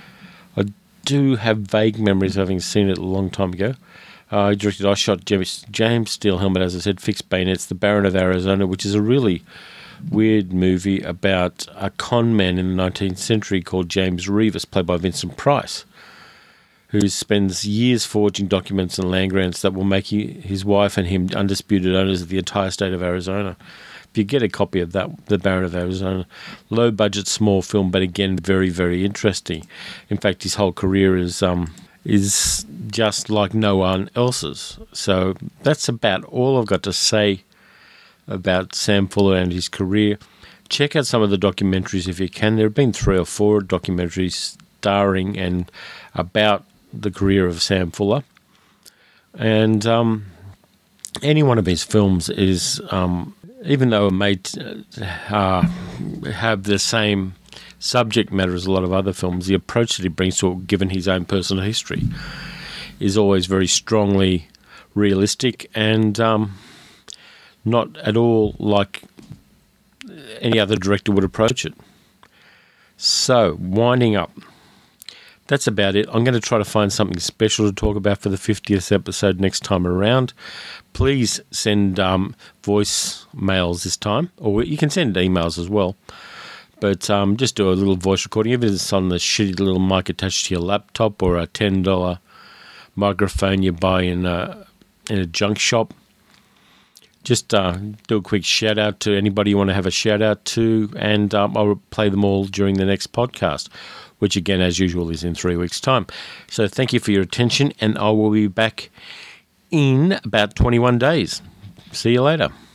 I do have vague memories of having seen it a long time ago. Uh, I directed I Shot James, James Steel Helmet, as I said, Fixed Bayonets, The Baron of Arizona, which is a really weird movie about a con man in the nineteenth century called James Reavis, played by Vincent Price, who spends years forging documents and land grants that will make he, his wife and him undisputed owners of the entire state of Arizona. If you get a copy of that, The Baron of Arizona, low budget, small film, but again, very, very interesting. In fact, his whole career is um, is just like no one else's. So that's about all I've got to say about Sam Fuller and his career. Check out some of the documentaries if you can. There have been three or four documentaries starring and about the career of Sam Fuller. And um, any one of his films is, um, even though it may uh, have the same subject matter as a lot of other films, the approach that he brings to it, given his own personal history, is always very strongly realistic and um, not at all like any other director would approach it. So, winding up. That's about it. I'm going to try to find something special to talk about for the fiftieth episode next time around. Please send um, voice mails this time, or you can send emails as well. But um, just do a little voice recording. If it's on the shitty little mic attached to your laptop or a ten dollars microphone you buy in a, in a junk shop, just uh, do a quick shout out to anybody you want to have a shout out to, and um, I'll play them all during the next podcast, which again, as usual, is in three weeks' time. So thank you for your attention, and I will be back in about twenty-one days. See you later.